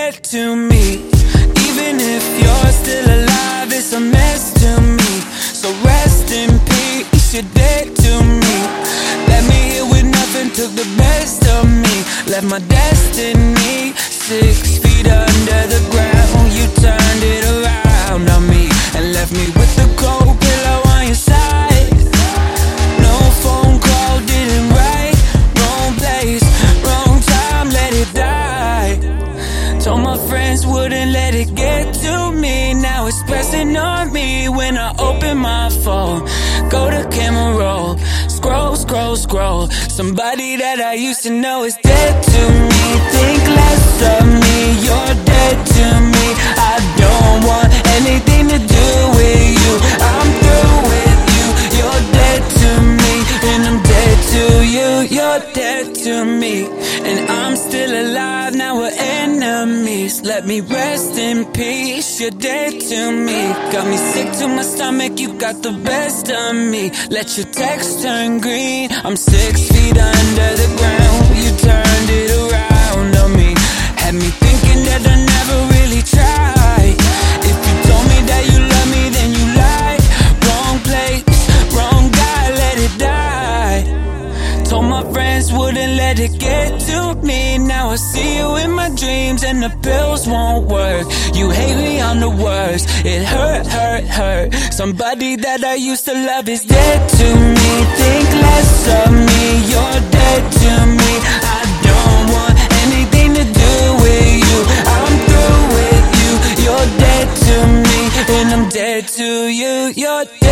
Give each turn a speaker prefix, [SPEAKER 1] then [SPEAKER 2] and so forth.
[SPEAKER 1] dead to me. Even if you're still alive, it's a mess to me. So rest in peace, you're dead to me. Left me here with nothing, took the best of me. Left my destiny 6 feet under the ground. You turned it around on me and left me with the cold pillow on your side. No phone call, didn't write. Wrong place, wrong time, let it die. Told my friends wouldn't let it get to me. Now it's pressing on me when I open my phone. Go to camera roll, scroll, scroll, scroll. Somebody that I used to know is dead to me. Think less of me, you're dead to me. I don't want anything to do with you. I'm through with you, you're dead to me. And I'm dead to you, you're dead to me. And I'm still alive, now we're enemies. Let me rest in peace, you're dead to me. Got me sick to my stomach, you got the best of me. Let your text turn green, I'm 6 feet under the ground. You turned it around on me, had me thinking that I never really tried. If you told me that you love me, then you lied. Wrong place, wrong guy, let it die. Told my friends wouldn't let it get to me. Now I see you in my dreams and the pills won't work. You hate me on the worst, it hurt, hurt, hurt. Somebody that I used to love is dead to me. Think less of me, you're dead to me. I don't want anything to do with you. I'm through with you, you're dead to me. And I'm dead to you, you're dead.